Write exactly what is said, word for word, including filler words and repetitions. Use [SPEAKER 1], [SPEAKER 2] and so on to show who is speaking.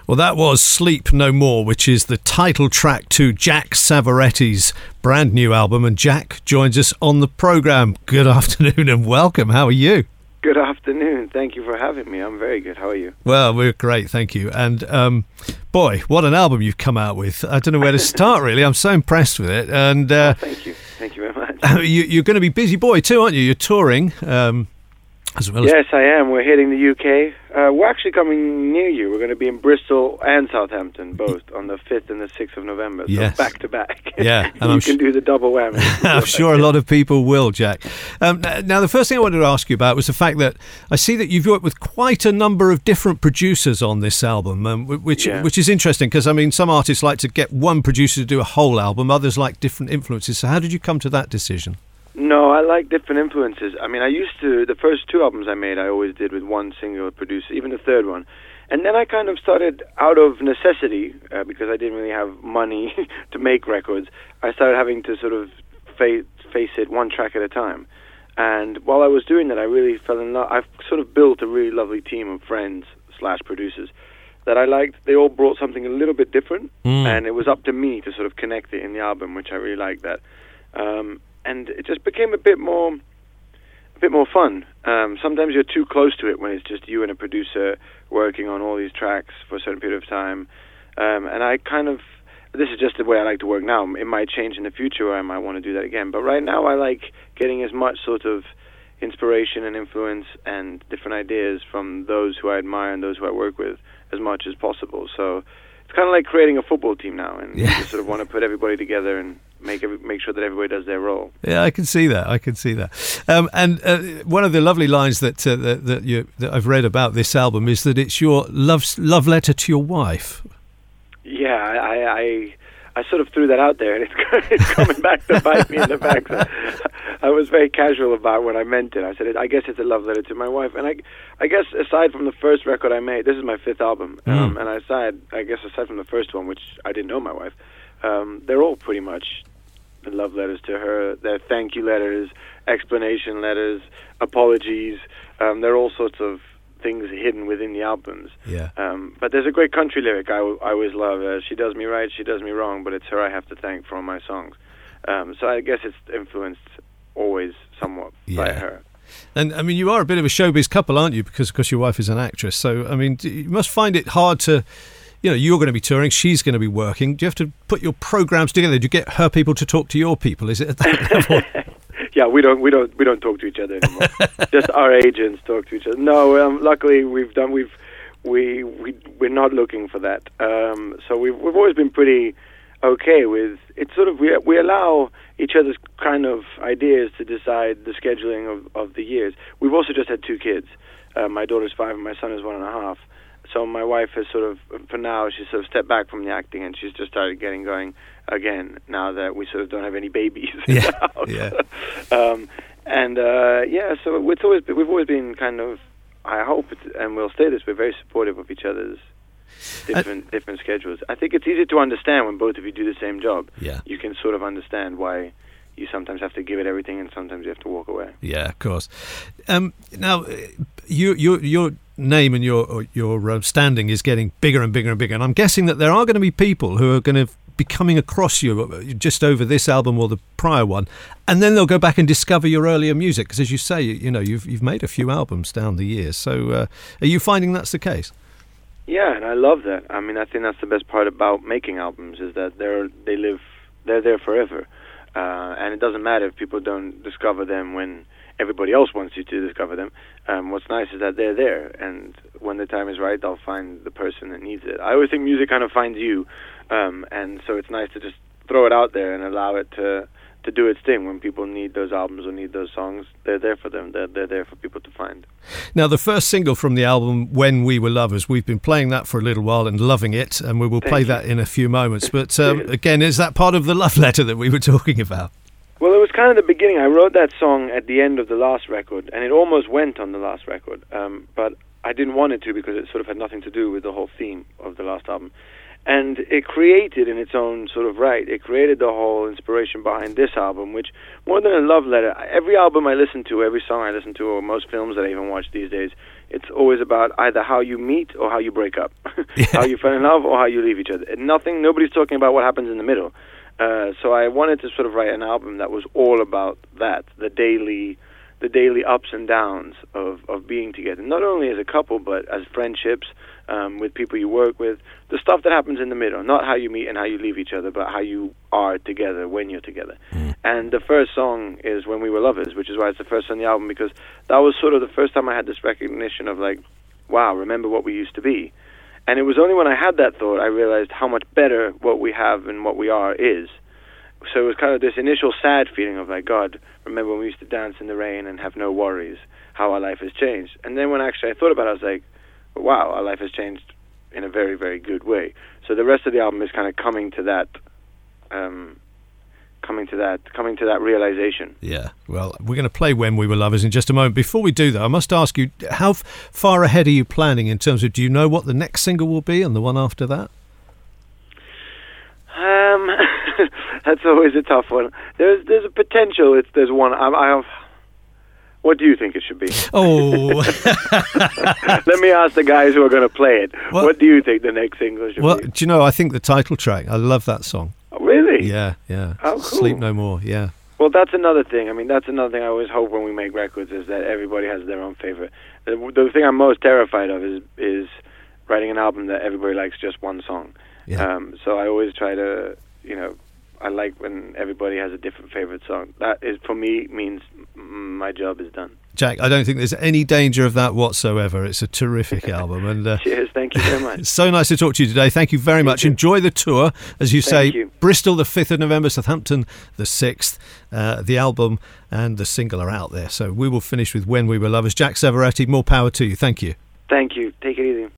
[SPEAKER 1] Well, that was Sleep No More, which is the title track to Jack Savoretti's brand new album. And Jack joins us on the programme. Good afternoon and welcome. How are you?
[SPEAKER 2] Good afternoon. Thank you for having me. I'm very good. How are you?
[SPEAKER 1] Well, we're great. Thank you. And um, boy, what an album you've come out with. I don't know where to start, really. I'm so impressed with it. And uh,
[SPEAKER 2] oh, thank you. Thank you very much.
[SPEAKER 1] you, you're going to be busy boy too, aren't you? You're touring. Um, As well
[SPEAKER 2] yes,
[SPEAKER 1] as...
[SPEAKER 2] I am. We're hitting the U K. Uh, we're actually coming near you. We're going to be in Bristol and Southampton, both on the fifth and the sixth of November. So
[SPEAKER 1] yes.
[SPEAKER 2] back to back.
[SPEAKER 1] Yeah,
[SPEAKER 2] and you I'm can sh- do the double whammy.
[SPEAKER 1] I'm sure a lot of people will, Jack. Um, now, the first thing I wanted to ask you about was the fact that I see that you've worked with quite a number of different producers on this album, um, which
[SPEAKER 2] yeah.
[SPEAKER 1] which is interesting because I mean, some artists like to get one producer to do a whole album, others like different influences. So, how did you come to that decision?
[SPEAKER 2] No, I like different influences. I mean, I used to, the first two albums I made, I always did with one single producer, even the third one. And then I kind of started out of necessity, uh, because I didn't really have money to make records. I started having to sort of face, face it one track at a time. And while I was doing that, I really fell in love. I've sort of built a really lovely team of friends slash producers that I liked. They all brought something a little bit different, mm. and it was up to me to sort of connect it in the album, which I really liked that. Um, And it just became a bit more, a bit more fun. Um, sometimes you're too close to it when it's just you and a producer working on all these tracks for a certain period of time. Um, and I kind of, this is just the way I like to work now. It might change in the future, or I might want to do that again. But right now, I like getting as much sort of inspiration and influence and different ideas from those who I admire and those who I work with as much as possible. So it's kind of like creating a football team now, and yeah. you just sort of want to put everybody together and make every, make sure that everybody does their role.
[SPEAKER 1] Yeah, I can see that. I can see that. Um, and uh, one of the lovely lines that uh, that, that, you, that I've read about this album is that it's your love love letter to your wife.
[SPEAKER 2] Yeah, I I, I sort of threw that out there, and it's, it's coming back to bite me in the back. So I was very casual about when I meant it. I said, I guess it's a love letter to my wife. And I, I guess aside from the first record I made, this is my fifth album, mm. um, and aside, I guess aside from the first one, which I didn't know my wife, um, they're all pretty much love letters to her. They're thank you letters, explanation letters, apologies. Um, they're all sorts of things hidden within the albums.
[SPEAKER 1] Yeah.
[SPEAKER 2] Um, but there's a great country lyric I, w- I always love. Uh, she does me right, she does me wrong, but it's her I have to thank for all my songs. Um, so I guess it's influenced always somewhat yeah. by her.
[SPEAKER 1] And I mean, you are a bit of a showbiz couple, aren't you? Because, because your wife is an actress. So I mean, you must find it hard to. You know, you're going to be touring, she's going to be working. Do you have to put your programs together? Do you get her people to talk to your people? Is it at that level?
[SPEAKER 2] Yeah, we don't, we don't, we don't talk to each other anymore. Just our agents talk to each other. No, um, luckily we've done, we've, we, we, we're not looking for that. Um, so we've, we've always been pretty okay with it. Sort of, we, we allow each other's kind of ideas to decide the scheduling of, of the years. We've also just had two kids. Uh, my daughter's five and my son is one and a half. So my wife has sort of, for now, she's sort of stepped back from the acting, and she's just started getting going again now that we sort of don't have any babies in
[SPEAKER 1] yeah,
[SPEAKER 2] the house.
[SPEAKER 1] Yeah.
[SPEAKER 2] um, and uh, yeah, so it's always we've always been kind of, I hope, it's, and we'll stay this, we're very supportive of each other's different uh, different schedules. I think it's easy to understand when both of you do the same job.
[SPEAKER 1] Yeah.
[SPEAKER 2] You can sort of understand why you sometimes have to give it everything, and sometimes you have to walk away.
[SPEAKER 1] Yeah, of course. Um, now, you, you, your name and your your uh, standing is getting bigger and bigger and bigger, and I'm guessing that there are going to be people who are going to be coming across you just over this album or the prior one, and then they'll go back and discover your earlier music. Because, as you say, you know, you've you've made a few albums down the years. So, uh, are you finding that's the case?
[SPEAKER 2] Yeah, and I love that. I mean, I think that's the best part about making albums is that they're they live they're there forever. Uh, and it doesn't matter if people don't discover them when everybody else wants you to discover them. Um, what's nice is that they're there, and when the time is right, they'll find the person that needs it. I always think music kind of finds you, um, and so it's nice to just throw it out there and allow it to to do its thing. When people need those albums or need those songs, they're there for them. They're, they're there for people to find.
[SPEAKER 1] Now, the first single from the album, When We Were Lovers, we've been playing that for a little while and loving it, and we will
[SPEAKER 2] Thank
[SPEAKER 1] play
[SPEAKER 2] you.
[SPEAKER 1] that in a few moments. But um, again, is that part of the love letter that we were talking about?
[SPEAKER 2] Well, it was kind of the beginning. I wrote that song at the end of the last record, and it almost went on the last record, um, but I didn't want it to because it sort of had nothing to do with the whole theme of the last album. And it created, in its own sort of right, it created the whole inspiration behind this album, which, more than a love letter, every album I listen to, every song I listen to, or most films that I even watch these days, it's always about either how you meet or how you break up, yeah. How you fall in love or how you leave each other. And nothing, nobody's talking about what happens in the middle. Uh, so I wanted to sort of write an album that was all about that, the daily, the daily ups and downs of, of being together, not only as a couple, but as friendships, um, with people you work with, the stuff that happens in the middle, not how you meet and how you leave each other, but how you are together when you're together. Mm. And the first song is When We Were Lovers, which is why it's the first on the album, because that was sort of the first time I had this recognition of like, wow, remember what we used to be. And it was only when I had that thought I realized how much better what we have and what we are is. So it was kind of this initial sad feeling of like, God, remember when we used to dance in the rain and have no worries, how our life has changed. And then when actually I thought about it, I was like, wow, our life has changed in a very, very good way. So the rest of the album is kind of coming to that, um, coming to that, coming to that realization.
[SPEAKER 1] Yeah, well, we're going to play When We Were Lovers in just a moment. Before we do that, I must ask you, how f- far ahead are you planning in terms of, do you know what the next single will be and the one after that?
[SPEAKER 2] Um, that's always a tough one. There's there's a potential. It's there's one. I, I have. What do you think it should be?
[SPEAKER 1] Oh,
[SPEAKER 2] let me ask the guys who are going to play it.
[SPEAKER 1] Well,
[SPEAKER 2] what do you think the next single should
[SPEAKER 1] well,
[SPEAKER 2] be?
[SPEAKER 1] Well, do you know? I think the title track. I love that song.
[SPEAKER 2] Oh, really?
[SPEAKER 1] Yeah, yeah.
[SPEAKER 2] Oh, cool.
[SPEAKER 1] Sleep No More. Yeah.
[SPEAKER 2] Well, that's another thing. I mean, that's another thing I always hope when we make records is that everybody has their own favorite. The, the thing I'm most terrified of is is writing an album that everybody likes just one song. Yeah. Um, so I always try to, you know, I like when everybody has a different favorite song. That is, for me, means my job is done.
[SPEAKER 1] Jack, I don't think there's any danger of that whatsoever. It's a terrific album. And uh,
[SPEAKER 2] cheers, thank you very much.
[SPEAKER 1] It's so nice to talk to you today. Thank you very much. Enjoy the tour, as you
[SPEAKER 2] thank
[SPEAKER 1] say.
[SPEAKER 2] You.
[SPEAKER 1] Bristol, the fifth of November, Southampton, the sixth. Uh, the album and the single are out there. So we will finish with When We Were Lovers. Jack Savoretti, more power to you. Thank you.
[SPEAKER 2] Thank you. Take it easy.